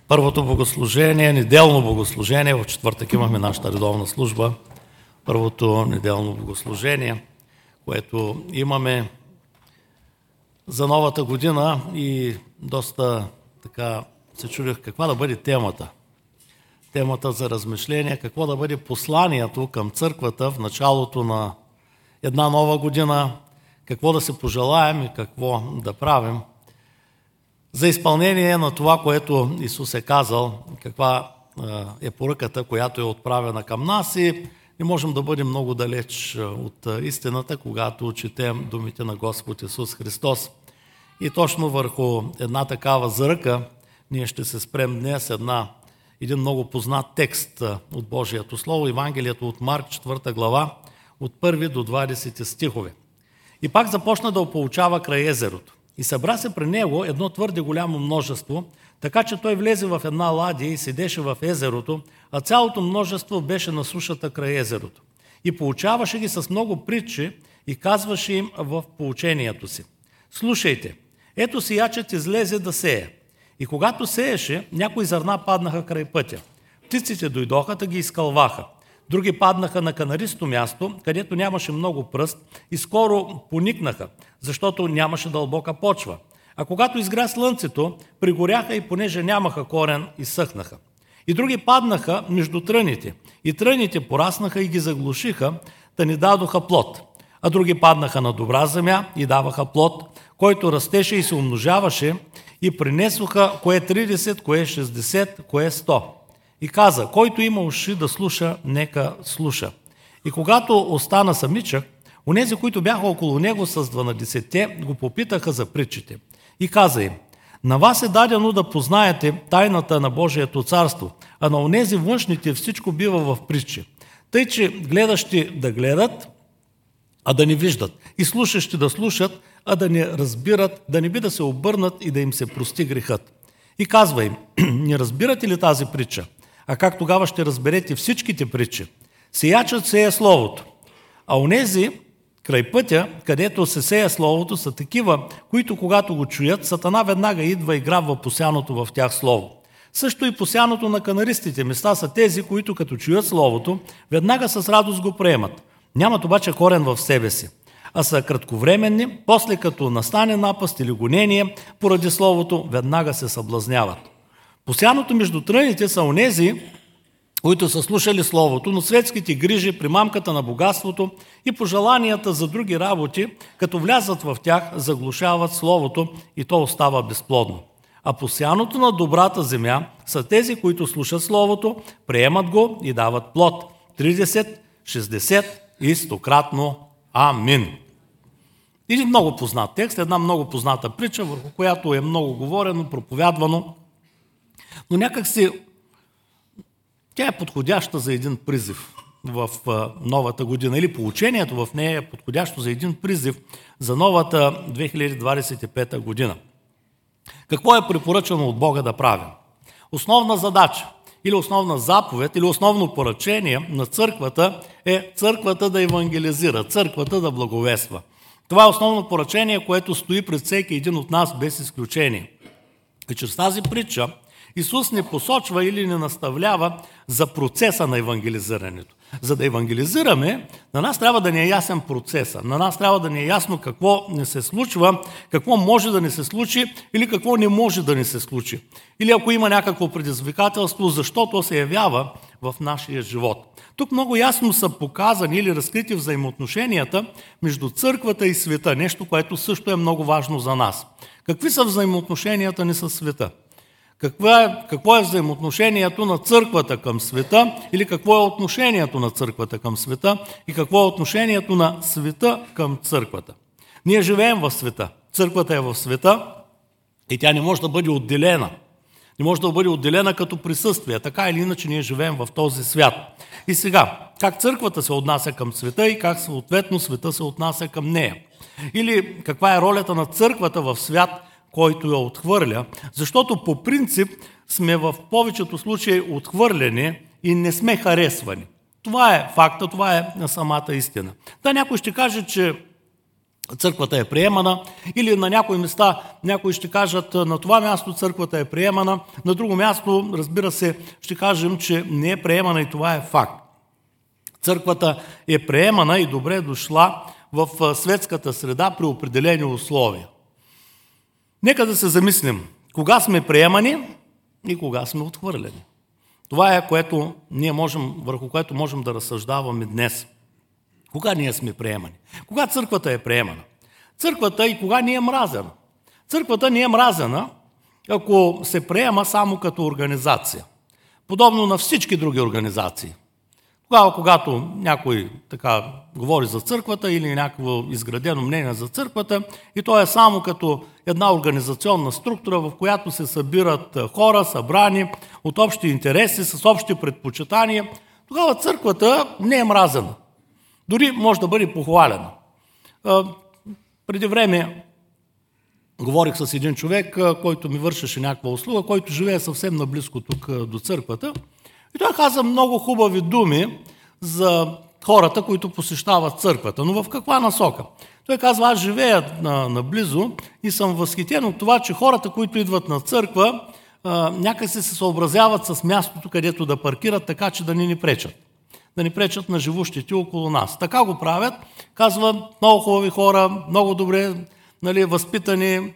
Първото богослужение, неделно богослужение, в четвъртък имахме нашата редовна служба. Първото неделно богослужение, което имаме за новата година и доста така се чудих каква да бъде темата. Темата за размишление, какво да бъде посланието към църквата в началото на една нова година, какво да се пожелаем и какво да правим. За изпълнение на това, което Исус е казал, каква е поръката, която е отправена към нас и не можем да бъдем много далеч от истината, когато четем думите на Господ Исус Христос. И точно върху една такава заръка ние ще се спрем днес един много познат текст от Божието Слово, Евангелието от Марк, 4 глава, от 1 до 20 стихове. И пак започна да опоучава край езерото. И събра се при него едно твърде голямо множество, така че той влезе в една ладия и седеше в езерото, а цялото множество беше на сушата край езерото. И поучаваше ги с много притчи и казваше им в поучението си: слушайте, ето сиячът излезе да сее. И когато сееше, някои зърна паднаха край пътя. Птиците дойдоха да ги изкълваха. Други паднаха на канаристо място, където нямаше много пръст и скоро поникнаха, защото нямаше дълбока почва. А когато изгря слънцето, пригоряха и понеже нямаха корен, изсъхнаха. И други паднаха между тръните. И тръните пораснаха и ги заглушиха, да не дадоха плод. А други паднаха на добра земя и даваха плод, който растеше и се умножаваше, и принесоха кое 30, кое 60, кое 100. И каза: който има уши да слуша, нека слуша. И когато остана самичък, онези, които бяха около него с 12-те, го попитаха за притчите. И каза им: на вас е дадено да познаете тайната на Божието царство, а на онези външните всичко бива в притчи. Тъй, че гледащи да гледат, а да не виждат, и слушащи да слушат, а да не разбират, да не би да се обърнат и да им се прости грехът. И казва им: не разбирате ли тази притча? А как тогава ще разберете всичките притчи? Сеячът сея словото, а онези край пътя, където се сея словото, са такива, които когато го чуят, Сатана веднага идва и грабва посяното в тях слово. Също и посяното на канаристите места са тези, които като чуят словото, веднага с радост го приемат. Нямат обаче корен в себе си, а са кратковременни, после като настане напаст или гонение, поради словото веднага се съблазняват. Посяното между тръните са онези, които са слушали словото, но светските грижи, примамката на богатството и пожеланията за други работи, като влязат в тях, заглушават словото и то остава безплодно. А посяното на добрата земя са тези, които слушат словото, приемат го и дават плод. 30, 60 и 100-кратно. Амин. Един много познат текст, една много позната притча, върху която е много говорено, проповядвано, но някак си тя е подходяща за един призив в новата година, или поучението в нея е подходящо за един призив за новата 2025 година. Какво е препоръчано от Бога да правим? Основна задача или основна заповед, или основно поръчение на църквата е църквата да евангелизира, църквата да благовества. Това е основно поръчение, което стои пред всеки един от нас без изключение. И чрез тази притча Исус не посочва или не наставлява за процеса на евангелизирането. За да евангелизираме, на нас трябва да ни е ясен процеса. На нас трябва да ни е ясно какво не се случва, какво може да не се случи или какво не може да не се случи. Или ако има някакво предизвикателство, защо то се явява в нашия живот. Тук много ясно са показани или разкрити взаимоотношенията между църквата и света. Нещо, което също е много важно за нас. Какви са взаимоотношенията ни със света? Какво е взаимоотношението на църквата към света или какво е отношението на църквата към света и какво е отношението на света към църквата? Ние живеем в света. Църквата е в света и тя не може да бъде отделена. Не може да бъде отделена като присъствие. Така или иначе ние живеем в този свят. И сега, как църквата се отнася към света и как съответно света се отнася към нея? Или каква е ролята на църквата в свят, който я отхвърля, защото по принцип сме в повечето случаи отхвърляни и не сме харесвани. Това е факта, това е самата истина. Да, някой ще каже, че църквата е приемана, или на някои места някои ще кажат, на това място църквата е приемана, на друго място, разбира се, ще кажем, че не е приемана и това е факт. Църквата е приемана и добре дошла в светската среда при определени условия. Нека да се замислим, кога сме приемани и кога сме отхвърлени. Това е върху което можем да разсъждаваме днес. Кога ние сме приемани? Кога църквата е приемана? Църквата и кога ни е мразена? Църквата ни е мразена, ако се приема само като организация. Подобно на всички други организации. Тогава, когато някой така говори за църквата или някакво изградено мнение за църквата, и то е само като една организационна структура, в която се събират хора, събрани от общи интереси, с общи предпочитания, тогава църквата не е мразена. Дори може да бъде похвалена. Преди време говорих с един човек, който ми вършеше някаква услуга, който живее съвсем наблизко тук до църквата. И той каза много хубави думи за хората, които посещават църквата. Но в каква насока? Той казва, аз живея наблизо и съм възхитен от това, че хората, които идват на църква, някакси се съобразяват с мястото, където да паркират, така че да ни пречат. Да ни пречат на живущите около нас. Така го правят, казва, много хубави хора, много добре възпитани,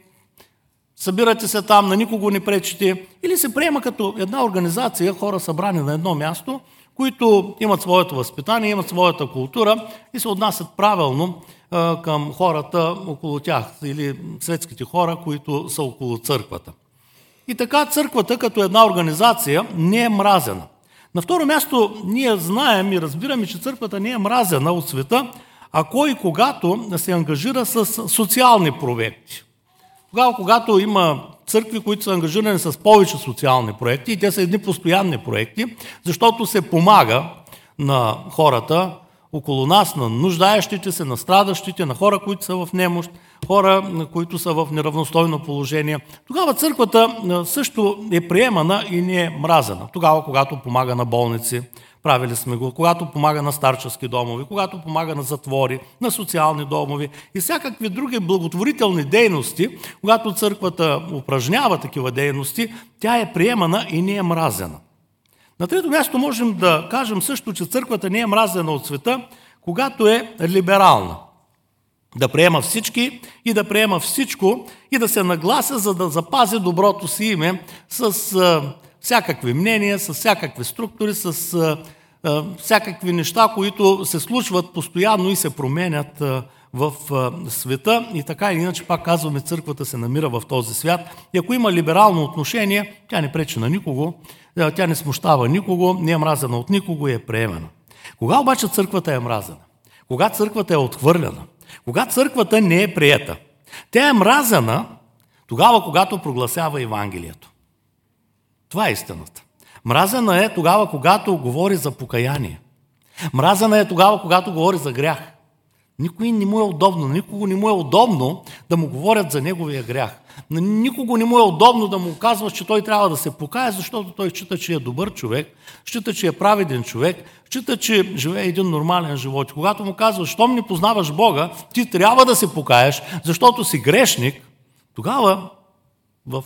събирате се там, на никого не пречите, или се приема като една организация, хора събрани на едно място, които имат своето възпитание, имат своята култура и се отнасят правилно към хората около тях, или светските хора, които са около църквата. И така църквата като една организация не е мразена. На второ място ние знаем и разбираме, че църквата не е мразена от света, ако и когато се ангажира с социални проекти. Тогава, когато има църкви, които са ангажирани с повече социални проекти, и те са едни постоянни проекти, защото се помага на хората около нас, на нуждаещите се, на страдащите, на хора, които са в немощ, хора, които са в неравностойно положение. Тогава църквата също е приемана и не е мразена. Тогава, когато помага на болници, правили сме го, когато помага на старчески домови, когато помага на затвори, на социални домови и всякакви други благотворителни дейности, когато църквата упражнява такива дейности, тя е приемана и не е мразена. На трето място можем да кажем също, че църквата не е мразена от света, когато е либерална. Да приема всички и да приема всичко и да се наглася, за да запази доброто си име с всякакви мнения, с всякакви структури, с всякакви неща, които се случват постоянно и се променят в света. И така или иначе, пак казваме, църквата се намира в този свят. И ако има либерално отношение, тя не пречи на никого, тя не смущава никого, не е мразена от никого и е приемана. Кога обаче църквата е мразена? Кога църквата е отхвърлена? Кога църквата не е приета? Тя е мразена тогава, когато прогласява Евангелието. Това е истината. Мразена е тогава, когато говори за покаяние. Мразена е тогава, когато говори за грях. Никой не му е удобно, никого не му е удобно да му говорят за неговия грях. На никого не му е удобно да му казваш, че той трябва да се покае, защото той счита, че е добър човек, счита, че е праведен човек, счита, че живее един нормален живот. И когато му казваш, щом не познаваш Бога, ти трябва да се покаеш, защото си грешник, тогава в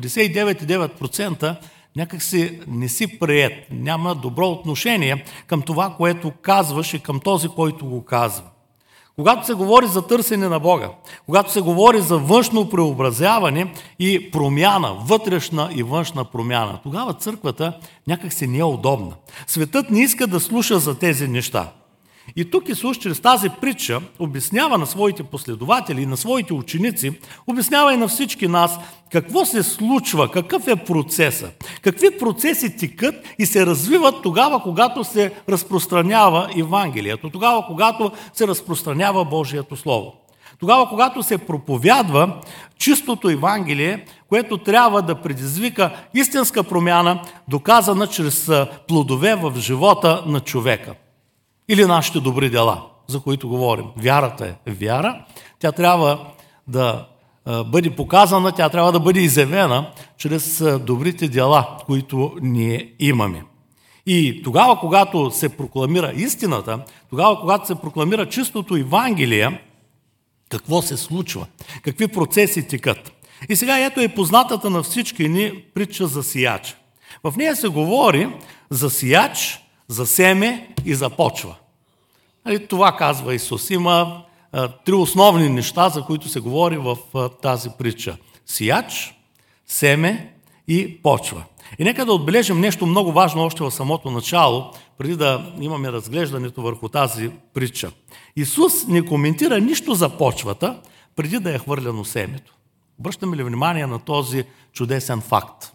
99,9% някак си не си приет, няма добро отношение към това, което казваш и към този, който го казва. Когато се говори за търсене на Бога, когато се говори за външно преобразяване и промяна, вътрешна и външна промяна, тогава църквата някак си не е удобна. Светът не иска да слуша за тези неща. И тук Исус чрез тази притча обяснява на своите последователи и на своите ученици, обяснява и на всички нас какво се случва, какъв е процесът, какви процеси текат и се развиват тогава, когато се разпространява Евангелието, тогава, когато се разпространява Божието Слово. Тогава, когато се проповядва чистото Евангелие, което трябва да предизвика истинска промяна, доказана чрез плодове в живота на човека. Или нашите добри дела, за които говорим. Вярата е вяра, тя трябва да бъде показана, тя трябва да бъде изявена чрез добрите дела, които ние имаме. И тогава, когато се прокламира истината, тогава, когато се прокламира чистото Евангелие, Какво се случва? Какви процеси текат? И сега ето е познатата на всички ни притча за сеяч. В нея се говори за сеяч, за семе и за почва. Това казва Исус. Има три основни неща, за които се говори в тази притча. Сеяч, семе и почва. И нека да отбележим нещо много важно още в самото начало, преди да имаме разглеждането върху тази притча. Исус не коментира нищо за почвата, преди да е хвърляно семето. Обръщаме ли внимание на този чудесен факт?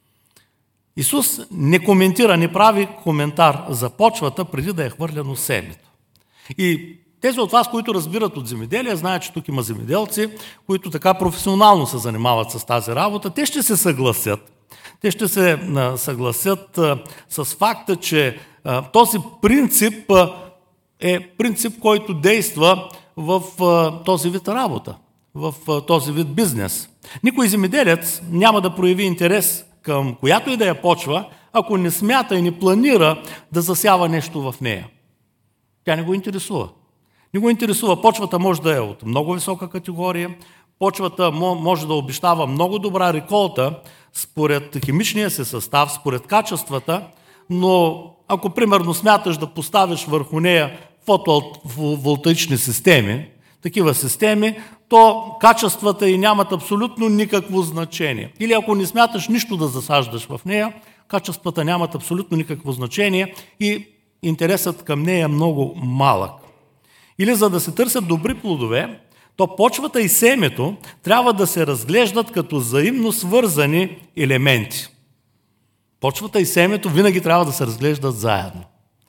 Исус не коментира, не прави коментар за почвата, преди да е хвърляно семето. И тези от вас, които разбират от земеделие, знаят, че тук има земеделци, които така професионално се занимават с тази работа, те ще се съгласят. Те ще се съгласят с факта, че този принцип е принцип, който действа в този вид работа, в този вид бизнес. Никой земеделец няма да прояви интерес към която и да я почва, ако не смята и не планира да засява нещо в нея. Тя не го интересува. Не го интересува. Почвата може да е от много висока категория, почвата може да обещава много добра реколта според химичния си състав, според качествата, но ако примерно смяташ да поставиш върху нея фотоволтаични системи, такива системи, то качествата й нямат абсолютно никакво значение. Или ако не смяташ нищо да засаждаш в нея, качествата нямат абсолютно никакво значение и интересът към нея е много малък. Или за да се търсят добри плодове, то почвата и семето трябва да се разглеждат като взаимно свързани елементи. Почвата и семето винаги трябва да се разглеждат заедно.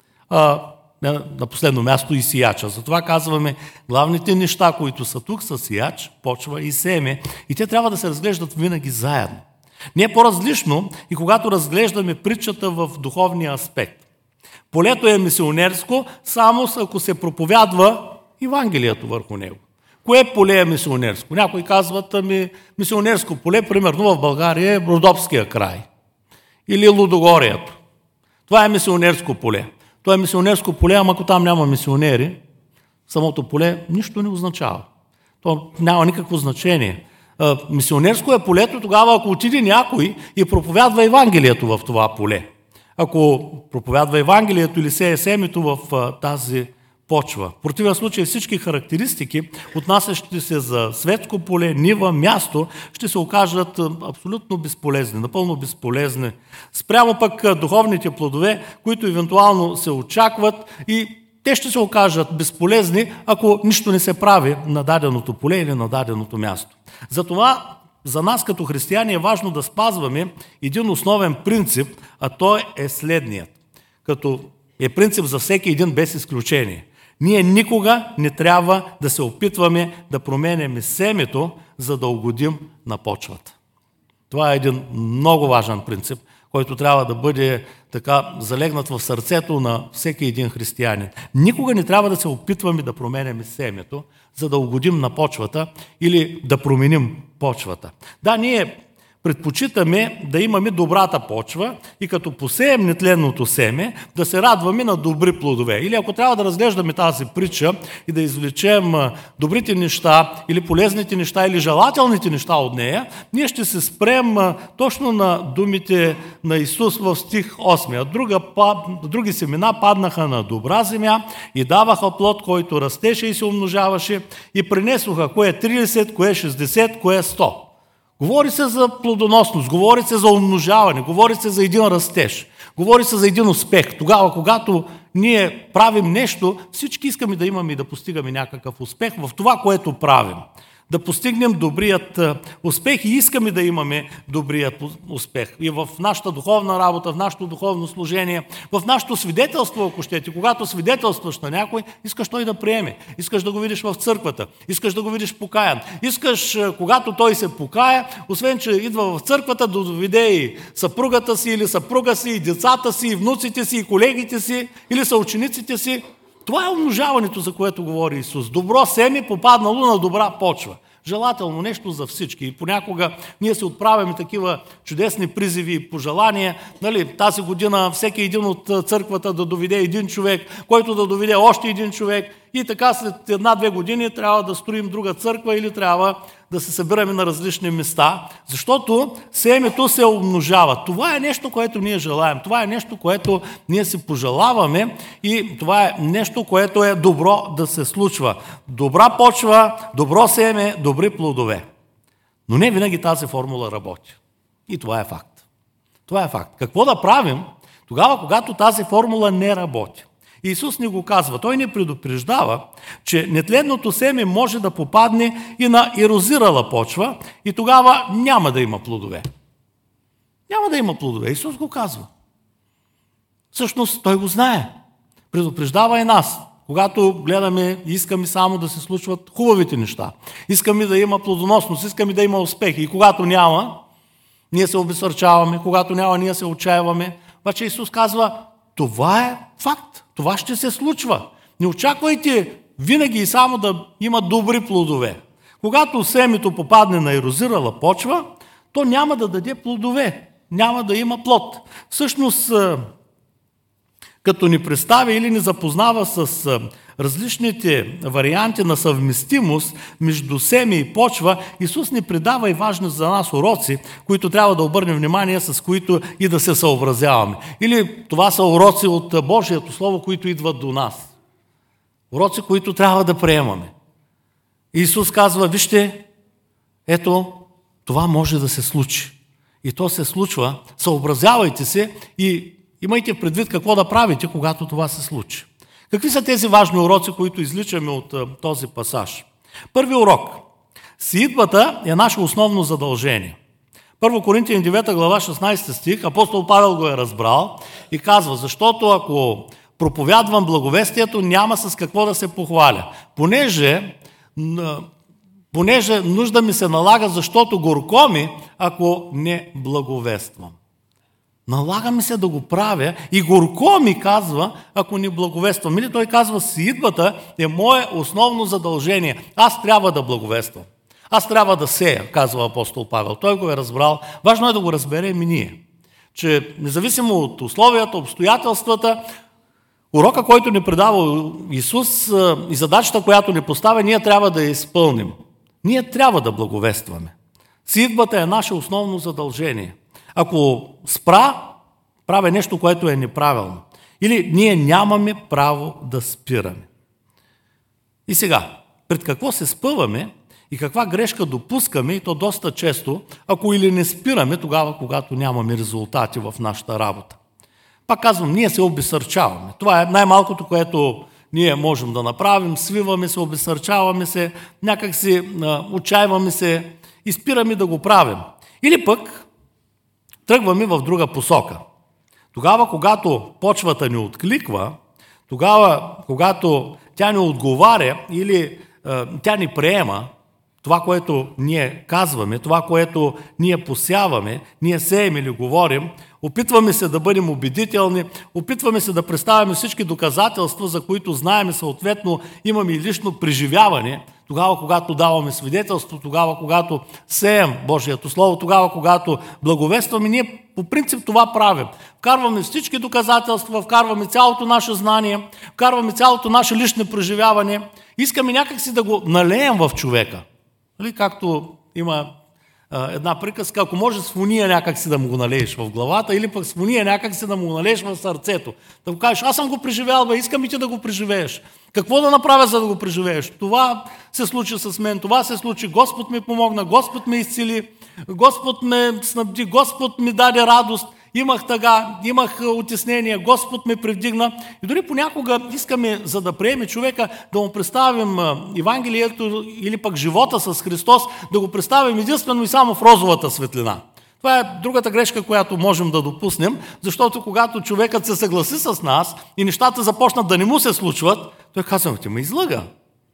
На последно място и сеяча. Затова казваме главните неща, които са тук, са сеяч, почва и семе. И те трябва да се разглеждат винаги заедно. Не е по-различно и когато разглеждаме притчата в духовния аспект. Полето е мисионерско, само ако се проповядва Евангелието върху него. Кое поле е мисионерско? Някои казват, мисионерско поле, примерно в България е Родопския край. Или Лудогорието. Това е мисионерско поле. Това е мисионерско поле, ама ако там няма мисионери, самото поле нищо не означава. То няма никакво значение. Мисионерско е полето тогава, ако отиде някой и проповядва Евангелието в това поле. Ако проповядва Евангелието или сее семето в тази почва. В противен случай всички характеристики, отнасящи се за светско поле, нива, място, ще се окажат абсолютно безполезни, напълно безполезни. Спрямо пък духовните плодове, които евентуално се очакват и те ще се окажат безполезни, ако нищо не се прави на даденото поле или на даденото място. Затова за нас като християни е важно да спазваме един основен принцип, а той е следният. Като е принцип за всеки един без изключение. Ние никога не трябва да се опитваме да променяме семето, за да угодим на почвата. Това е един много важен принцип, който трябва да бъде така залегнат в сърцето на всеки един християнин. Никога не трябва да се опитваме да променяме семето, за да угодим на почвата или да променим почвата. Да, ние предпочитаме да имаме добрата почва и като посеем нетленното семе, да се радваме на добри плодове. Или ако трябва да разглеждаме тази притча и да извлечем добрите неща или полезните неща или желателните неща от нея, ние ще се спрем точно на думите на Исус в стих 8. Други семена паднаха на добра земя и даваха плод, който растеше и се умножаваше и принесоха кое 30, кое 60, кое 100. Говори се за плодоносност, говори се за умножаване, говори се за един растеж, говори се за един успех. Тогава, когато ние правим нещо, всички искаме да имаме и да постигаме някакъв успех в това, което правим. Да постигнем добрият успех и искаме да имаме добрият успех. И в нашата духовна работа, в нашето духовно служение, в нашето свидетелство, ако щете, когато свидетелстваш на някой, искаш той да приеме. Искаш да го видиш в църквата, искаш да го видиш покаян. Искаш, когато той се покая, освен че идва в църквата, да доведе и съпругата си, или съпруга си, и децата си, и внуците си, и колегите си, или съучениците си. Това е умножаването, за което говори Исус. Добро семе попаднало на добра почва. Желателно нещо за всички. И понякога ние се отправяме такива чудесни призиви и пожелания. Тази година всеки един от църквата да доведе един човек, който да доведе още един човек. и така след 1-2 години трябва да строим друга църква или трябва да се събираме на различни места, защото семето се умножава. Това е нещо, което ние желаем. Това е нещо, което ние си пожелаваме и това е нещо, което е добро да се случва. Добра почва, добро семе, добри плодове. Но не винаги тази формула работи. И това е факт. Това е факт. Какво да правим тогава, когато тази формула не работи? Исус ни го казва. Той ни предупреждава, че нетленното семе може да попадне и на ерозирала почва и тогава няма да има плодове. Няма да има плодове. Исус го казва. Всъщност той го знае. Предупреждава и нас. Когато гледаме и искаме само да се случват хубавите неща. Искаме да има плодоносност, искаме да има успехи. И когато няма, ние се обесърчаваме. Когато няма, ние се отчаиваме. Обаче Исус казва, това е факт. Това ще се случва. Не очаквайте винаги и само да има добри плодове. Когато семето попадне на ерозирала почва, то няма да даде плодове. Няма да има плод. Всъщност, като ни представя или ни запознава с различните варианти на съвместимост между семе и почва, Исус ни предава и важни за нас уроци, които трябва да обърнем внимание, с които и да се съобразяваме. Или това са уроци от Божието Слово, които идват до нас. Уроци, които трябва да приемаме. Исус казва, вижте, ето, това може да се случи. И то се случва, съобразявайте се и имайте предвид какво да правите, когато това се случи. Какви са тези важни уроци, които изличаме от този пасаж? Първи урок. Сеитбата е наше основно задължение. 1 Коринтияни 9 глава 16 стих, апостол Павел го е разбрал и казва, защото ако проповядвам благовестието, няма с какво да се похваля. Понеже нужда ми се налага, защото горко ми, ако не благовествам. Налага ми се да го правя и горко ми казва, ако не благовествам. Или той казва, сеитбата е мое основно задължение. Аз трябва да благовествам. Аз трябва да сея, казва апостол Павел. Той го е разбрал. Важно е да го разберем и ние. Че независимо от условията, обстоятелствата, урока, който ни предава Исус и задачата, която ни поставя, ние трябва да я изпълним. Ние трябва да благовестваме. Сеитбата е наше основно задължение. Ако правя нещо, което е неправилно. Или ние нямаме право да спираме. И сега, пред какво се спъваме и каква грешка допускаме, и то доста често, ако или не спираме, тогава, когато нямаме резултати в нашата работа. Пак казвам, ние се обесърчаваме. Това е най-малкото, което ние можем да направим. Свиваме се, обесърчаваме се, някак си отчаиваме се и спираме да го правим. Или пък тръгваме в друга посока. Тогава, когато почвата ни откликва, тогава, когато тя ни отговаря или тя ни приема, това, което ние казваме, това, което ние посяваме, ние сеем или говорим, опитваме се да бъдем убедителни, опитваме се да представяме всички доказателства, за които знаем, съответно имаме и лично преживяване, тогава, когато даваме свидетелство, тогава, когато сеем Божието Слово, тогава, когато благовестваме, ние по принцип това правим. Вкарваме всички доказателства, вкарваме цялото наше знание, вкарваме цялото наше лично преживяване, искаме някакси да го налеем в човека. Както има една приказка, ако може с фуния някакси да му го налееш в главата, или пък с фуния някакси да му го налееш в сърцето. Да го кажеш, аз съм го преживял, искам и ти да го преживееш. Какво да направя, за да го преживееш? Това се случи с мен, това се случи, Господ ми помогна, Господ ме изцели, Господ ме снабди, Господ ми даде радост, имах тъга, имах утеснение, Господ ме привдигна. И дори понякога искаме, за да приеме човека, да му представим Евангелието или пък живота с Христос, да го представим единствено и само в розовата светлина. Това е другата грешка, която можем да допуснем, защото когато човекът се съгласи с нас и нещата започнат да не му се случват, той казва, ти ме излъга.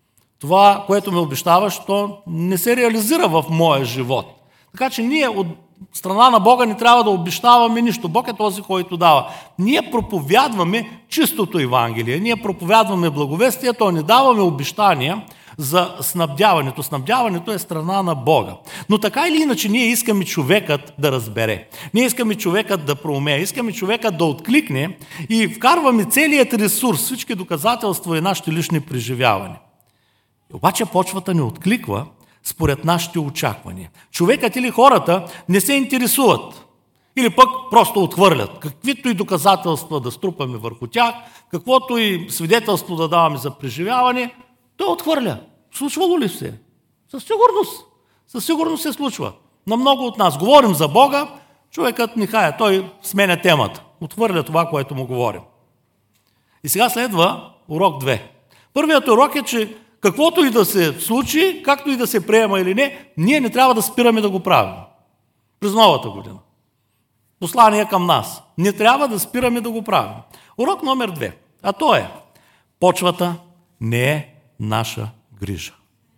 Това, което ме обещаваш, то не се реализира в моя живот. Така че ние от страна на Бога не трябва да обещаваме нищо. Бог е този, който дава. Ние проповядваме чистото Евангелие, ние проповядваме благовестието, не даваме обещания, за снабдяването. Снабдяването е страна на Бога. Но така или иначе ние искаме човекът да разбере. Ние искаме човекът да проумее. Искаме човекът да откликне и вкарваме целият ресурс, всички доказателства и нашите лични преживявания. Обаче почвата не откликва според нашите очаквания. Човекът или хората не се интересуват. Или пък просто отхвърлят. Каквито и доказателства да струпаме върху тях, каквото и свидетелство да даваме за преживяване, той отхвърля. Случвало ли се? Със сигурност. Със сигурност се случва. На много от нас говорим за Бога, човекът нехая, той сменя темата. Отхвърля това, което му говорим. И сега следва урок 2. Първият урок е, че каквото и да се случи, както и да се приема или не, ние не трябва да спираме да го правим. През новата година. Послание към нас. Не трябва да спираме да го правим. Урок номер 2. А то е: почвата не е наша грижа.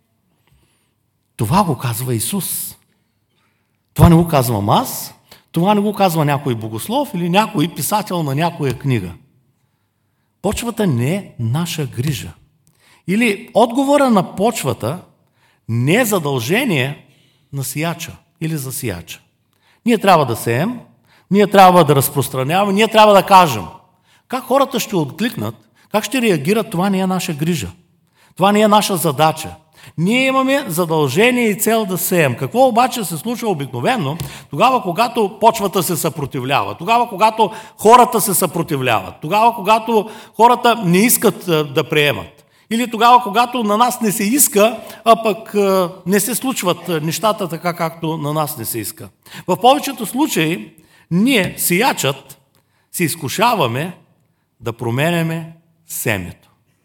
Това го казва Исус. Това не го казвам аз, това не го казва някой богослов или някой писател на някоя книга. Почвата не е наша грижа. Или отговора на почвата не е задължение на сеяча или за сеяча. Ние трябва да сеем, ние трябва да разпространяваме, ние трябва да кажем. Как хората ще откликнат, как ще реагират, това не е наша грижа. Това не е наша задача. Ние имаме задължение и цел да сеем. Какво обаче се случва обикновено, тогава когато почвата се съпротивлява, тогава когато хората се съпротивляват, тогава когато хората не искат да приемат, или тогава когато на нас не се иска, а пък не се случват нещата така, както на нас не се иска. В повечето случаи ние, сеячът, се изкушаваме да променяме семето.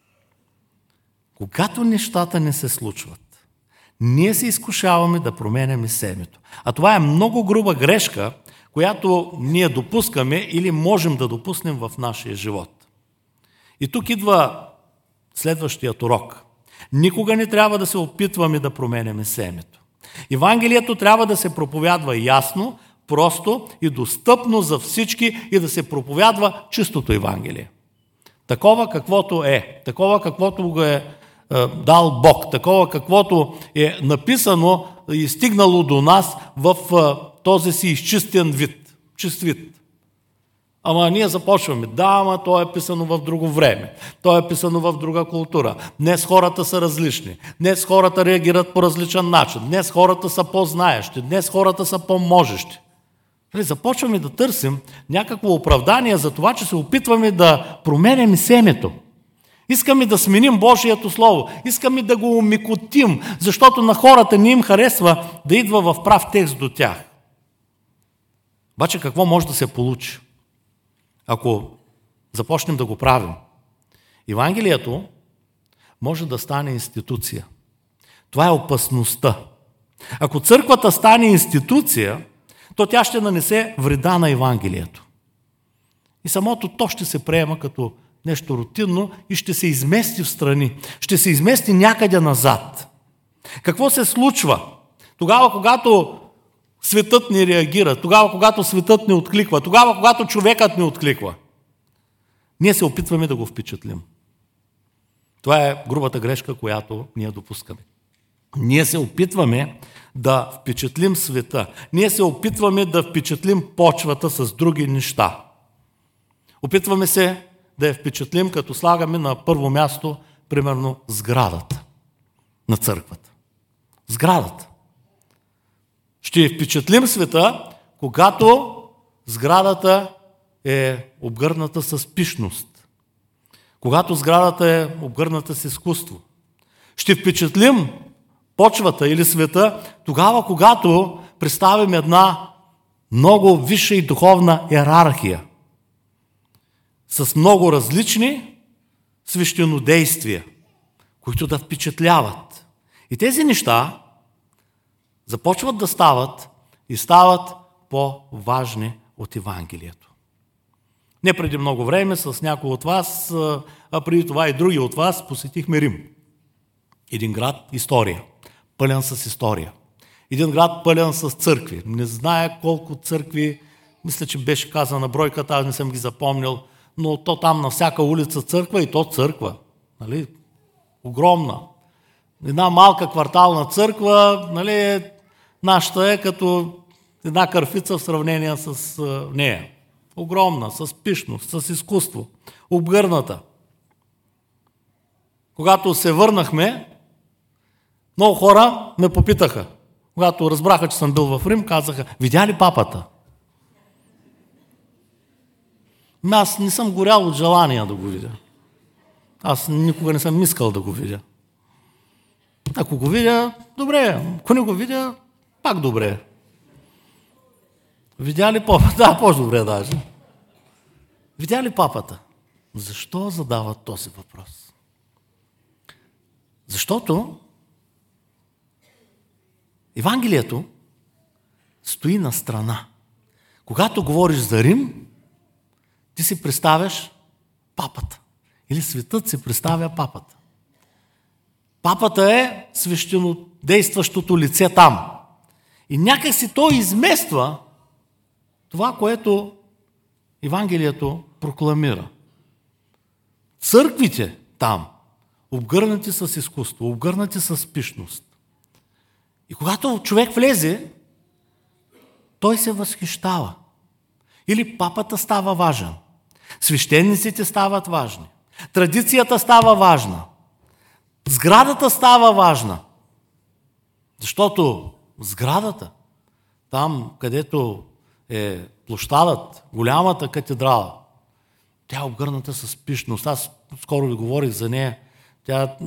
Когато нещата не се случват, ние се изкушаваме да променяме семето. А това е много груба грешка, която ние допускаме или можем да допуснем в нашия живот. И тук идва следващият урок. Никога не трябва да се опитваме да променяме семето. Евангелието трябва да се проповядва ясно, просто и достъпно за всички и да се проповядва чистото Евангелие. Такова каквото е, такова каквото го е дал Бог, такова каквото е написано и стигнало до нас в този си изчистен вид, чист вид. Ама ние започваме, ама то е писано в друго време, то е писано в друга култура. Днес хората са различни, днес хората реагират по различен начин, днес хората са по-знаещи, днес хората са по-можещи. Започваме да търсим някакво оправдание за това, че се опитваме да променяме семето. Искаме да сменим Божието Слово, искаме да го омекотим, защото на хората не им харесва да идва в прав текст до тях. Обаче какво може да се получи, ако започнем да го правим? Евангелието може да стане институция. Това е опасността. Ако църквата стане институция, то тя ще нанесе вреда на Евангелието. И самото то ще се приема като нещо рутинно и ще се измести в страни. Ще се измести някъде назад. Какво се случва тогава, когато светът не реагира, тогава, когато светът не откликва, тогава, когато човекът не откликва? Ние се опитваме да го впечатлим. Това е грубата грешка, която ние допускаме. Ние се опитваме да впечатлим света. Ние се опитваме да впечатлим почвата с други неща. Опитваме се да я впечатлим, като слагаме на първо място, примерно, сградата на църквата. Сградата. Ще я впечатлим света, когато сградата е обгърната с пишност. Когато сградата е обгърната с изкуство. Ще впечатлим почвата или света тогава, когато представим една много висша и духовна йерархия с много различни свещенодействия, които да впечатляват. И тези неща започват да стават и стават по-важни от Евангелието. Не преди много време с някои от вас, а преди това и други от вас посетихме Рим. Един град – история. Пълен с история. Един град пълен с църкви. Не зная колко църкви, мисля, че беше казана бройката, аз не съм ги запомнил, но то там на всяка улица църква и то църква. Нали? Огромна. Една малка квартална църква, нали, нашата е като една кърфица в сравнение с нея. Огромна, с пишност, с изкуство, обгърната. Когато се върнахме, много хора ме попитаха. Когато разбраха, че съм бил в Рим, казаха: видя ли папата? Аз не съм горял от желание да го видя. Аз никога не съм искал да го видя. Ако го видя, добре. Ако не го видя, пак добре. Видя ли папата? Да, по-добре даже. Видя ли папата? Защо задават този въпрос? Защото Евангелието стои на страна. Когато говориш за Рим, ти си представяш папата. Или светът си представя папата. Папата е свещенодействащото лице там. И някак си той измества това, което Евангелието прокламира. Църквите там, обгърнати с изкуство, обгърнати с пишност. И когато човек влезе, той се възхищава. Или папата става важен. Свещениците стават важни. Традицията става важна. Сградата става важна. Защото сградата, там където е площадът, голямата катедрала, тя е обгърната с пишност. Аз скоро ви говорих за нея. Тя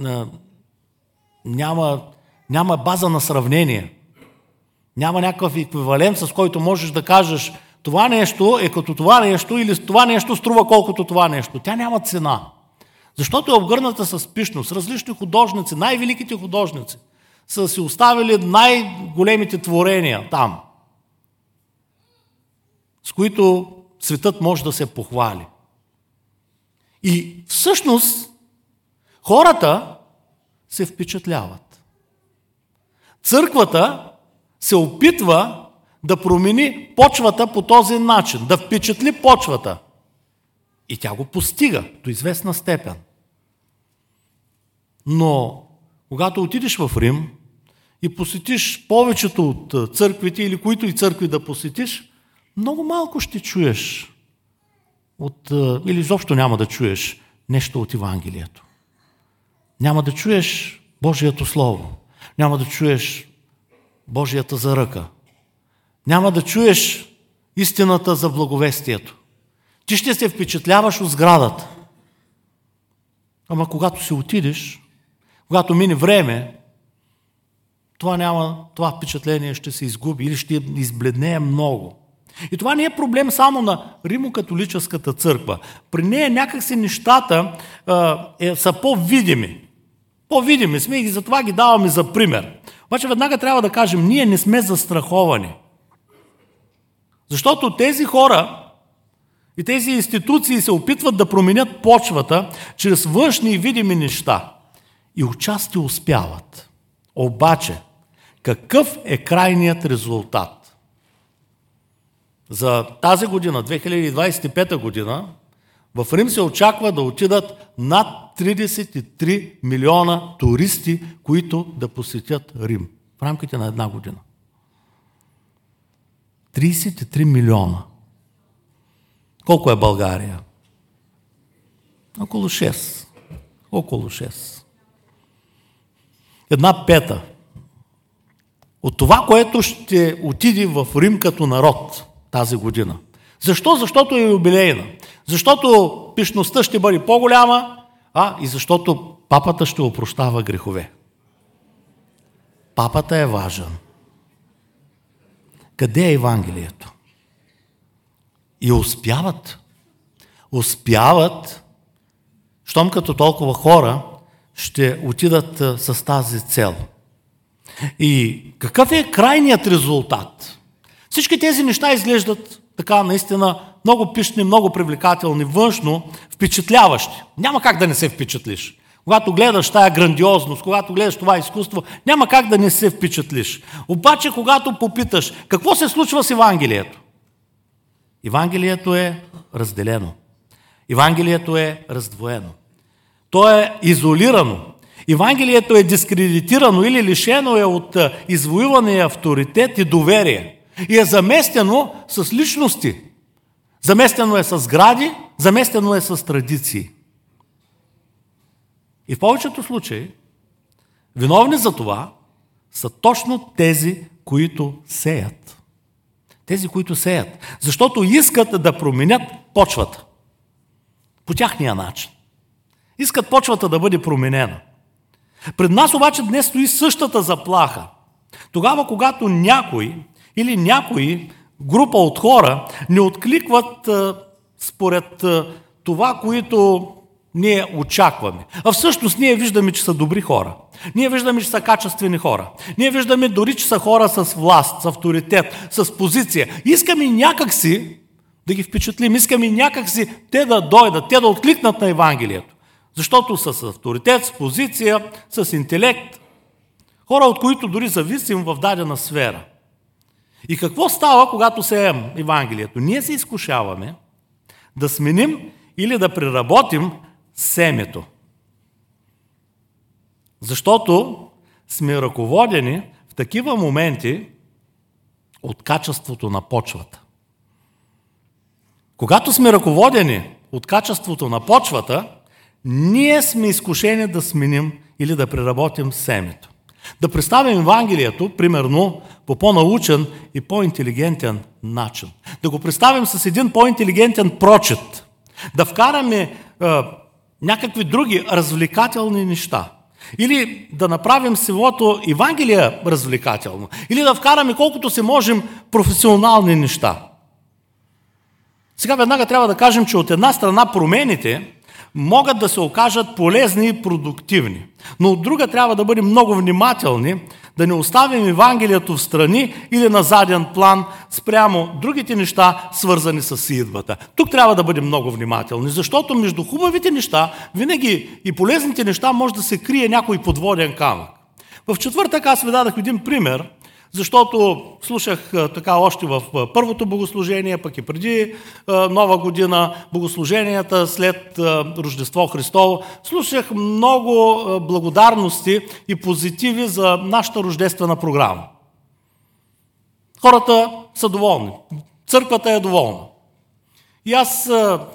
няма база на сравнение. Няма някакъв еквивалент, с който можеш да кажеш: това нещо е като това нещо или това нещо струва колкото това нещо. Тя няма цена. Защото е обгърната с пишност. Различни художници, най-великите художници са си оставили най-големите творения там, с които светът може да се похвали. И всъщност хората се впечатляват. Църквата се опитва да промени почвата по този начин, да впечатли почвата. И тя го постига до известна степен. Но когато отидеш в Рим и посетиш повечето от църквите или които и църкви да посетиш, много малко ще чуеш или изобщо няма да чуеш нещо от Евангелието. Няма да чуеш Божието Слово. Няма да чуеш Божията заръка. Няма да чуеш истината за благовестието. Ти ще се впечатляваш от сградата. Ама когато си отидеш, когато мине време, това впечатление ще се изгуби или ще избледнее много. И това не е проблем само на Римокатолическата църква. При нея някакси нещата са по-видими. По-видими сме и затова ги даваме за пример. Обаче веднага трябва да кажем, ние не сме застраховани. Защото тези хора и тези институции се опитват да променят почвата чрез външни и видими неща. И отчасти успяват. Обаче, какъв е крайният резултат? За тази година, 2025 година, в Рим се очаква да отидат над 33 милиона туристи, които да посетят Рим в рамките на една година. 33 милиона. Колко е България? Около 6. Около 6. Една пета от това, което ще отиде в Рим като народ тази година. Защо? Защото е юбилейна. Защото пишността ще бъде по-голяма, и защото папата ще опрощава грехове. Папата е важен. Къде е Евангелието? И успяват. Успяват, щом като толкова хора ще отидат с тази цел. И какъв е крайният резултат? Всички тези неща изглеждат така наистина много пишни, много привлекателни, външно впечатляващи. Няма как да не се впечатлиш. Когато гледаш тая грандиозност, когато гледаш това изкуство, няма как да не се впечатлиш. Обаче, когато попиташ какво се случва с Евангелието, Евангелието е разделено. Евангелието е раздвоено. То е изолирано. Евангелието е дискредитирано или лишено е от извоювания авторитет и доверие. И е заместено с личности. Заместено е с сгради, заместено е с традиции. И в повечето случаи виновни за това са точно тези, които сеят. Тези, които сеят. Защото искат да променят почвата. По тяхния начин. Искат почвата да бъде променена. Пред нас обаче днес стои същата заплаха. Тогава, когато някой или някои група от хора не откликват според това, което ние очакваме. А всъщност ние виждаме, че са добри хора. Ние виждаме, че са качествени хора. Ние виждаме дори, че са хора с власт, с авторитет, с позиция. Искаме някакси да ги впечатлим. Искаме някакси те да дойдат, те да откликнат на Евангелието. Защото са с авторитет, с позиция, с интелект. Хора, от които дори зависим в дадена сфера. И какво става, когато сеем Евангелието? Ние се изкушаваме да сменим или да преработим семето. Защото сме ръководени в такива моменти от качеството на почвата. Когато сме ръководени от качеството на почвата, ние сме изкушени да сменим или да преработим семето. Да представим Евангелието, примерно, по по-научен и по-интелигентен начин. Да го представим с един по-интелигентен прочит. Да вкараме някакви други развлекателни неща. Или да направим селото Евангелие развлекателно. Или да вкараме колкото се можем професионални неща. Сега веднага трябва да кажем, че от една страна промените могат да се окажат полезни и продуктивни. Но от друга трябва да бъдем много внимателни, да не оставим Евангелието в страни или на заден план спрямо другите неща, свързани с сеитбата. Тук трябва да бъдем много внимателни, защото между хубавите неща, винаги и полезните неща, може да се крие някой подводен камък. В четвъртък аз ви дадах един пример, защото слушах така още в първото богослужение, пък и преди Нова година, богослуженията след Рождество Христово, слушах много благодарности и позитиви за нашата рождествена програма. Хората са доволни. Църквата е доволна. И аз,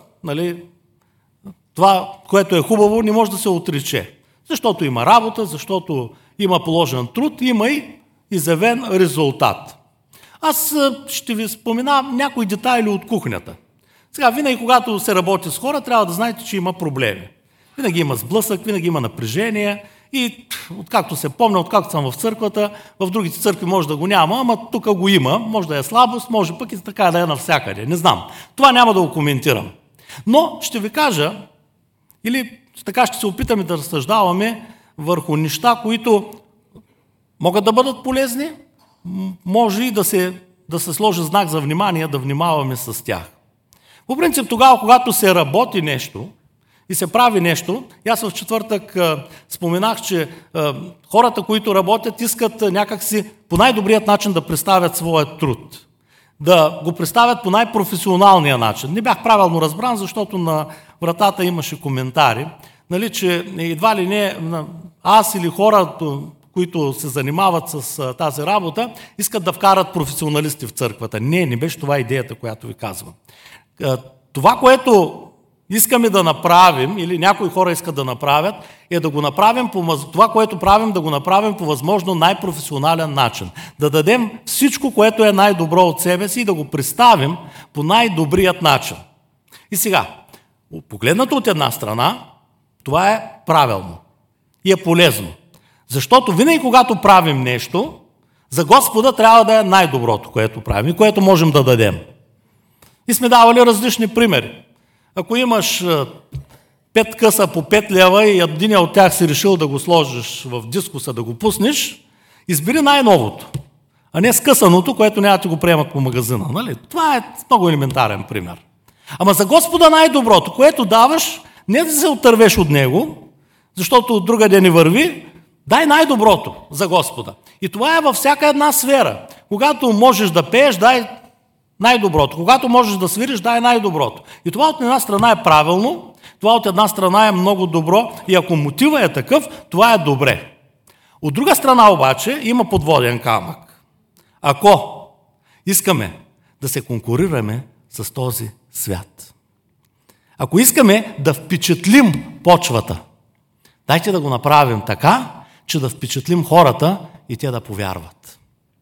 това, което е хубаво, не може да се отрече. Защото има работа, защото има положен труд, има и изявен резултат. Аз ще ви спомена някои детайли от кухнята. Сега, винаги когато се работи с хора, трябва да знаете, че има проблеми. Винаги има сблъсък, винаги има напрежение и откакто се помня, откакто съм в църквата, в другите църкви може да го няма, ама тук го има, може да е слабост, може пък и така да е навсякъде. Не знам. Това няма да го коментирам. Но ще ви кажа, или така ще се опитаме да разсъждаваме върху неща, които могат да бъдат полезни, може и да се сложи знак за внимание, да внимаваме с тях. По принцип, тогава, когато се работи нещо и се прави нещо, аз в четвъртък споменах, че хората, които работят, искат някакси по най-добрият начин да представят своя труд. Да го представят по най-професионалния начин. Не бях правилно разбран, защото на вратата имаше коментари, че едва ли не аз или хората, които се занимават с тази работа, искат да вкарат професионалисти в църквата. Не беше това идеята, която ви казвам. Това, което искаме да направим, или някои хора искат да направят, е да го направим това, което правим, да го направим по възможно най-професионален начин. Да дадем всичко, което е най-добро от себе си и да го представим по най-добрият начин. И сега, погледнато от една страна, това е правилно и е полезно. Защото винаги, когато правим нещо, за Господа трябва да е най-доброто, което правим и което можем да дадем. И сме давали различни примери. Ако имаш 5 къса по 5 лева и един от тях си решил да го сложиш в дискуса, да го пуснеш, избери най-новото, а не скъсаното, което няма да ти го приемат по магазина. Нали? Това е много елементарен пример. Ама за Господа най-доброто, което даваш, не да се отървеш от него, защото от друга ден не върви, дай най-доброто за Господа. И това е във всяка една сфера. Когато можеш да пееш, дай най-доброто. Когато можеш да свириш, дай най-доброто. И това от една страна е правилно, това от една страна е много добро и ако мотива е такъв, това е добре. От друга страна обаче има подводен камък. Ако искаме да се конкурираме с този свят, ако искаме да впечатлим почвата, дайте да го направим така, че да впечатлим хората и те да повярват.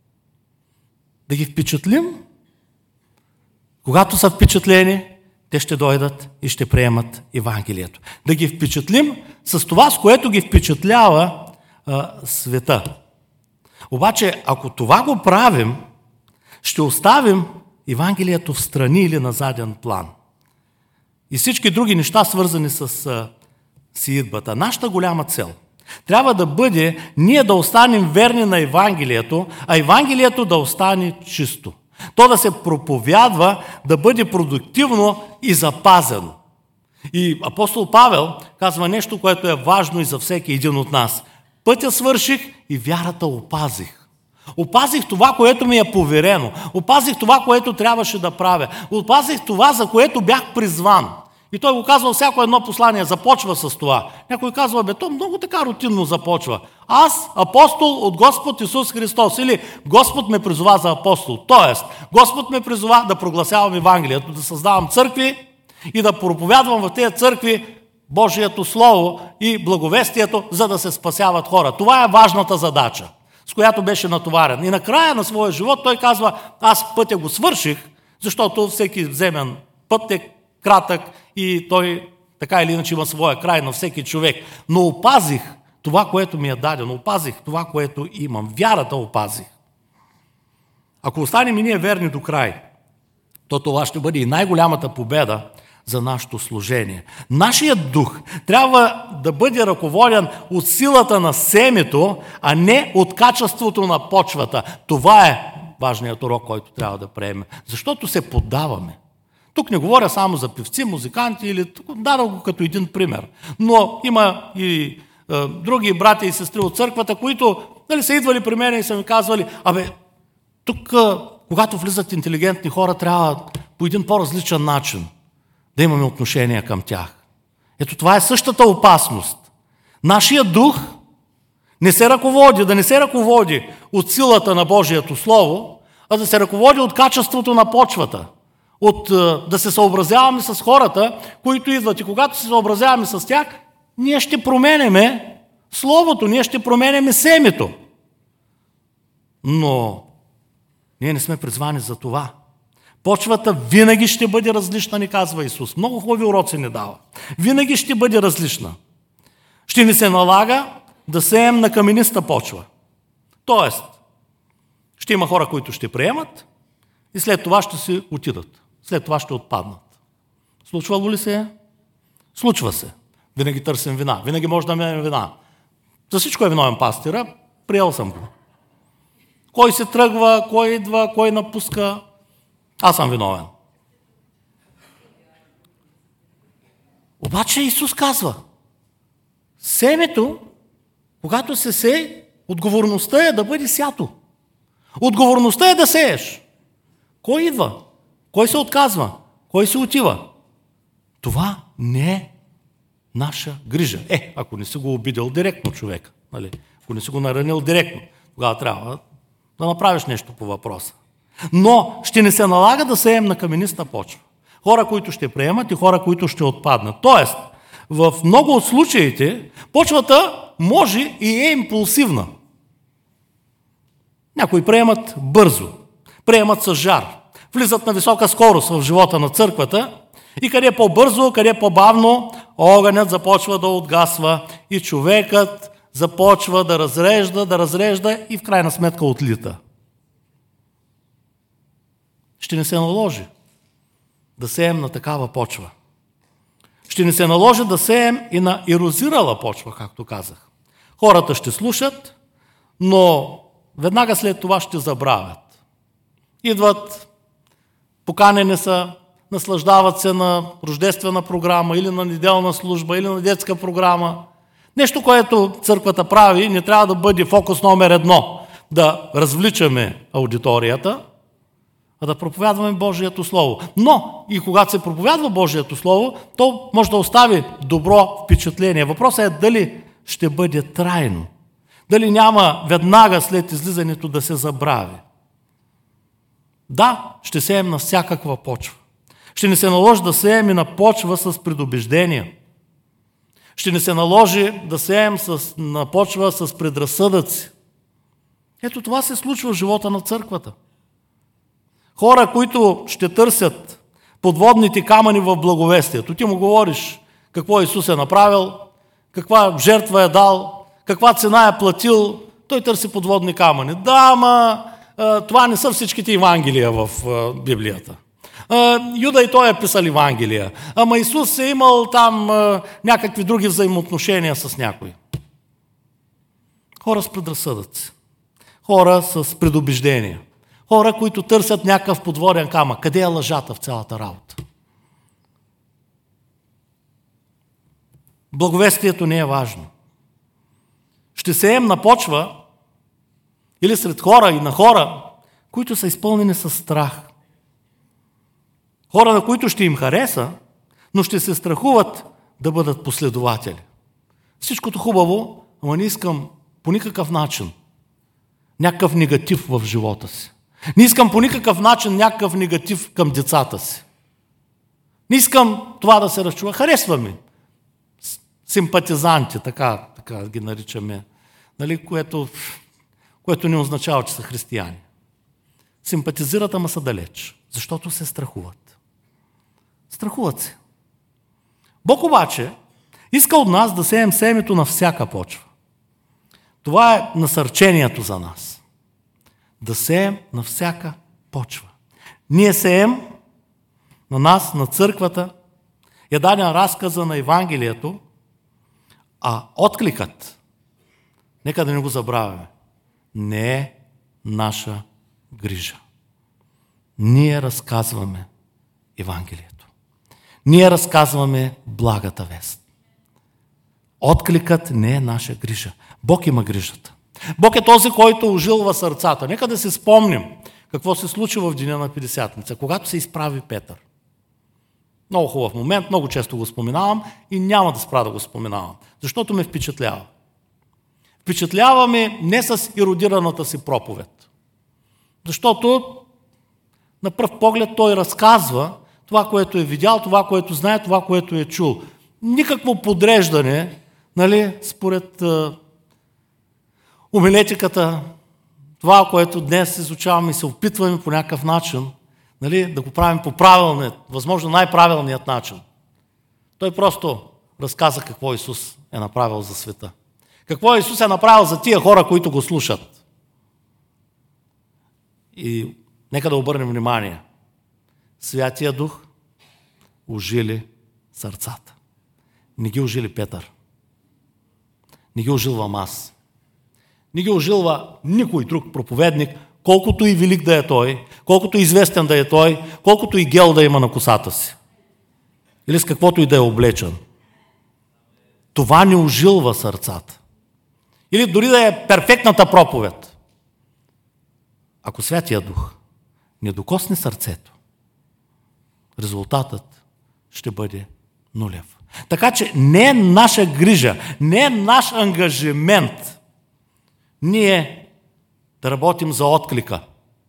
Да ги впечатлим, когато са впечатлени, те ще дойдат и ще приемат Евангелието. Да ги впечатлим с това, с което ги впечатлява света. Обаче, ако това го правим, ще оставим Евангелието в страни или на заден план. И всички други неща, свързани с сеитбата. Нашата голяма цел трябва да бъде ние да останем верни на Евангелието, а Евангелието да остане чисто. То да се проповядва, да бъде продуктивно и запазено. И апостол Павел казва нещо, което е важно и за всеки един от нас. Пътя свърших и вярата опазих. Опазих това, което ми е поверено. Опазих това, което трябваше да правя. Опазих това, за което бях призван. И той го казва, всяко едно послание започва с това. Някой казва, то много така рутинно започва. Аз, апостол от Господ Исус Христос. Или Господ ме призова за апостол. Тоест, Господ ме призова да прогласявам Евангелието, да създавам църкви и да проповядвам в тези църкви Божието Слово и благовестието, за да се спасяват хора. Това е важната задача, с която беше натоварен. И на края на своя живот той казва, аз пътя го свърших, защото всеки вземен път е кратък и той така или иначе има своя край на всеки човек. Но опазих това, което ми е дадено. Опазих това, което имам. Вярата опазих. Ако останем и ние верни до край, то това ще бъде и най-голямата победа за нашето служение. Нашият дух трябва да бъде ръководен от силата на семето, а не от качеството на почвата. Това е важният урок, който трябва да приемем. Защото се поддаваме. Тук не говоря само за певци, музиканти, или дадох го като един пример. Но има и други братя и сестри от църквата, които са идвали при мен и са ми казвали, тук, когато влизат интелигентни хора, трябва по един по-различен начин да имаме отношение към тях. Ето това е същата опасност. Нашия дух не се ръководи от силата на Божието Слово, а да се ръководи от качеството на почвата. Да се съобразяваме с хората, които идват. И когато се съобразяваме с тях, ние ще променяме Словото, ние ще променяме семето. Но ние не сме призвани за това. Почвата винаги ще бъде различна, ни казва Исус. Много хубави уроци ни дава. Винаги ще бъде различна. Ще ни се налага да сеем на камениста почва. Тоест, ще има хора, които ще приемат и след това ще си отидат. След това ще отпаднат. Случвало ли се? Случва се. Винаги търсим вина. Винаги може да имаме вина. За всичко е виновен пастира. Приел съм го. Кой се тръгва, кой идва, кой напуска. Аз съм виновен. Обаче Исус казва, семето, когато се сее, отговорността е да бъде сято. Отговорността е да сееш. Кой идва? Кой се отказва? Кой се отива? Това не е наша грижа. Ако не си го обидел директно човека, нали? Ако не си го наранил директно, тогава трябва да направиш нещо по въпроса. Но ще не се налага да сеем на камениста почва. Хора, които ще приемат и хора, които ще отпаднат. Тоест, в много от случаите почвата може и е импулсивна. Някои приемат бързо, приемат с жар, влизат на висока скорост в живота на църквата и къде по-бързо, къде по-бавно, огънят започва да отгасва и човекът започва да разрежда и в крайна сметка отлита. Ще не се наложи да сеем на такава почва. Ще не се наложи да сеем и на ерозирала почва, както казах. Хората ще слушат, но веднага след това ще забравят. Идват, поканени са, наслаждават се на рождествена програма или на неделна служба, или на детска програма. Нещо, което църквата прави, не трябва да бъде фокус номер 1, да развличаме аудиторията, а да проповядваме Божието Слово. Но и когато се проповядва Божието Слово, то може да остави добро впечатление. Въпросът е дали ще бъде трайно. Дали няма веднага след излизането да се забрави. Да, ще сеем на всякаква почва. Ще ни се наложи да сеем и на почва с предубеждения. Ще ни се наложи да сеем на почва с предразсъдъци. Ето това се случва в живота на църквата. Хора, които ще търсят подводните камъни в благовестието. Ти му говориш какво Исус е направил, каква жертва е дал, каква цена е платил, той търси подводни камъни. Да, ама това не са всичките Евангелия в Библията. Юда и той е писал Евангелия. Ама Исус е имал там някакви други взаимоотношения с някой. Хора с предразсъдъци. Хора с предубеждения. Хора, които търсят някакъв подводен камък. Къде е лъжата в цялата работа? Благовестието не е важно. Ще сеем на почва или сред хора и на хора, които са изпълнени със страх. Хора, на които ще им хареса, но ще се страхуват да бъдат последователи. Всичкото хубаво, ама не искам по никакъв начин някакъв негатив в живота си. Не искам по никакъв начин някакъв негатив към децата си. Не искам това да се разчува. Харесва ми. Симпатизанти, така ги наричаме, нали, което не означава, че са християни. Симпатизират, ама са далеч, защото се страхуват. Страхуват се. Бог обаче иска от нас да сеем семето на всяка почва. Това е насърчението за нас. Да сеем на всяка почва. Ние сеем на нас, на църквата, е даден разказа на Евангелието, а откликът, нека да не го забравяме, не е наша грижа. Ние разказваме Евангелието. Ние разказваме благата вест. Откликът не е наша грижа. Бог има грижата. Бог е този, който ожилва сърцата. Нека да се спомним какво се случи в деня на Петдесятница, когато се изправи Петър. Много хубав момент, много често го споменавам и няма да спра да го споменавам, защото ме впечатлява. Впечатлява ме не с ерудираната си проповед, защото на пръв поглед той разказва това, което е видял, това, което знае, това, което е чул. Никакво подреждане, нали, според homilетиката, това, което днес изучаваме и се опитваме по някакъв начин, нали, да го правим по правилният, възможно най-правилният начин. Той просто разказа какво Исус е направил за света. Какво Исус е направил за тия хора, които го слушат. И нека да обърнем внимание. Святия Дух ожили сърцата. Не ги ожили Петър. Не ги ожилвам аз. Не ги ожилва никой друг проповедник, колкото и велик да е той, колкото и известен да е той, колкото и гел да има на косата си. Или с каквото и да е облечен. Това не ожилва сърцата. Или дори да е перфектната проповед. Ако Святия Дух не докосне сърцето, резултатът ще бъде нулев. Така че не е наша грижа, не е наш ангажимент ние да работим за отклика.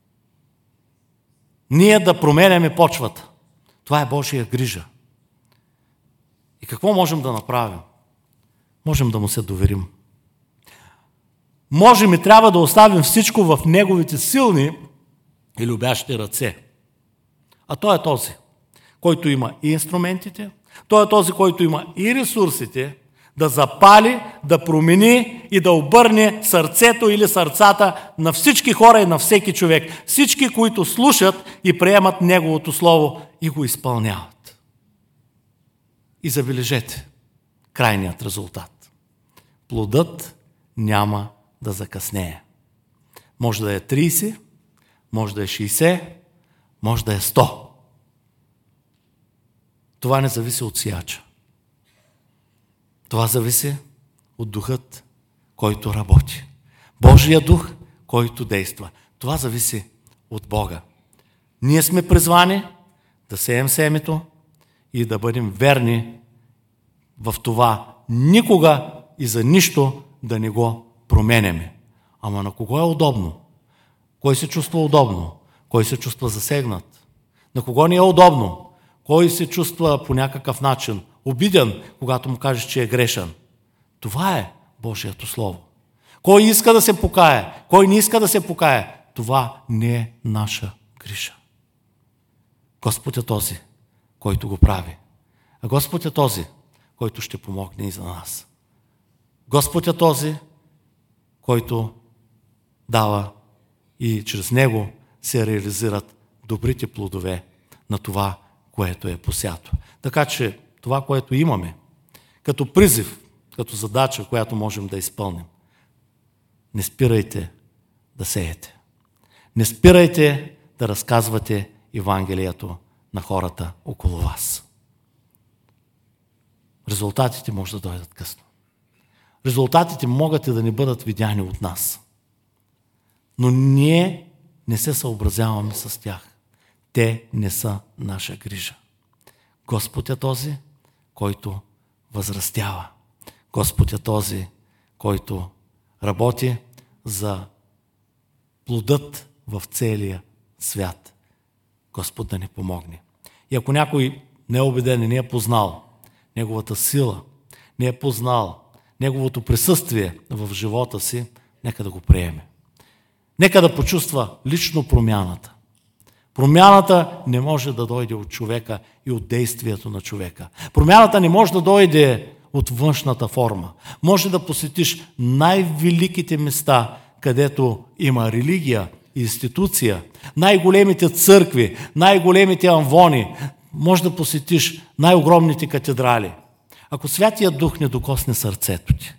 Ние да променяме почвата. Това е Божия грижа. И какво можем да направим? Можем да му се доверим. Можем и трябва да оставим всичко в неговите силни и любящи ръце. А той е този, който има и инструментите, той е този, който има и ресурсите да запали, да промени и да обърне сърцето или сърцата на всички хора и на всеки човек. Всички, които слушат и приемат Неговото Слово и го изпълняват. И забележете крайният резултат. Плодът няма да закъснее. Може да е 30, може да е 60, може да е 100. Това не зависи от сеяча. Това зависи от Духът, който работи. Божия Дух, който действа. Това зависи от Бога. Ние сме призвани да сеем семето и да бъдем верни в това. Никога и за нищо да не го променяме. Ама на кого е удобно? Кой се чувства удобно? Кой се чувства засегнат? На кого не е удобно? Кой се чувства по някакъв начин обиден, когато му кажеш, че е грешен? Това е Божието Слово. Кой иска да се покае? Кой не иска да се покае? Това не е наша грижа. Господ е този, който го прави. А Господ е този, който ще помогне и за нас. Господ е този, който дава и чрез него се реализират добрите плодове на това, което е посято. Така че това, което имаме, като призив, като задача, която можем да изпълним, не спирайте да сеете. Не спирайте да разказвате Евангелието на хората около вас. Резултатите може да дойдат късно. Резултатите могат и да не бъдат видяни от нас. Но ние не се съобразяваме с тях. Те не са наша грижа. Господ е този, който възрастява. Господ е този, който работи за плодът в целия свят. Господ да ни помогне. И ако някой не е убеден и не е познал неговата сила, не е познал неговото присъствие в живота си, нека да го приеме. Нека да почувства лично промяната. Промяната не може да дойде от човека и от действието на човека. Промяната не може да дойде от външната форма. Може да посетиш най-великите места, където има религия, институция, най-големите църкви, най-големите амвони. Може да посетиш най-огромните катедрали. Ако Святия Дух не докосне сърцето ти,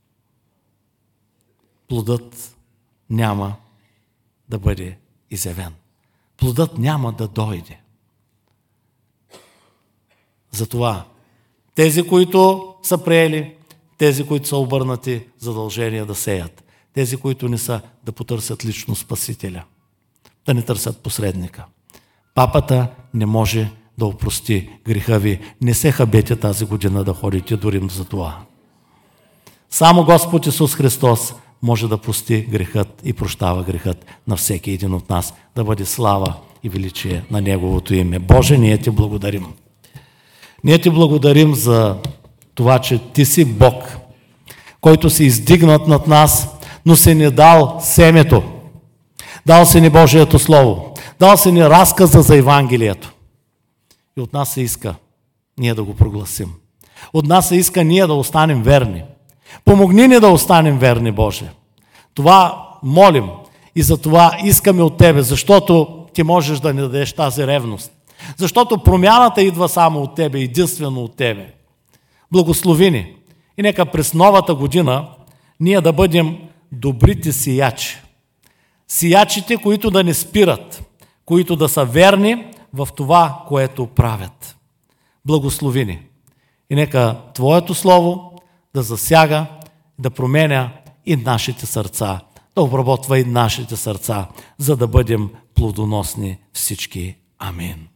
плодът няма да бъде изявен. Плодът няма да дойде. Затова тези, които са приели, тези, които са обърнати, задължения да сеят. Тези, които не са, да потърсят лично Спасителя. Да не търсят посредника. Папата не може да опрости греха ви. Не се хабете тази година да ходите дори за това. Само Господ Исус Христос може да прости грехът и прощава грехът на всеки един от нас. Да бъде слава и величие на Неговото име. Боже, ние ти благодарим. Ние ти благодарим за това, че ти си Бог, който си издигнат над нас, но си ни дал семето. Дал си ни Божието Слово. Дал си ни разказа за Евангелието. И от нас се иска ние да го прогласим. От нас се иска ние да останем верни. Помогни ни да останем верни, Боже. Това молим и за това искаме от Тебе, защото Ти можеш да ни дадеш тази ревност. Защото промяната идва само от Тебе, единствено от Тебе. Благослови ни. И нека през новата година ние да бъдем добрите сиячи. Сиячите, които да не спират, които да са верни в това, което правят. Благослови ни. И нека Твоето Слово да засяга, да променя и нашите сърца, да обработва и нашите сърца, за да бъдем плодоносни всички. Амин.